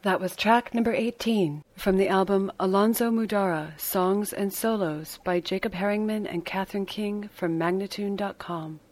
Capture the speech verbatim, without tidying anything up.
That was track number eighteen from the album Alonzo Mudara, Songs and Solos by Jacob Herringman and Catherine King from Magnatune dot com.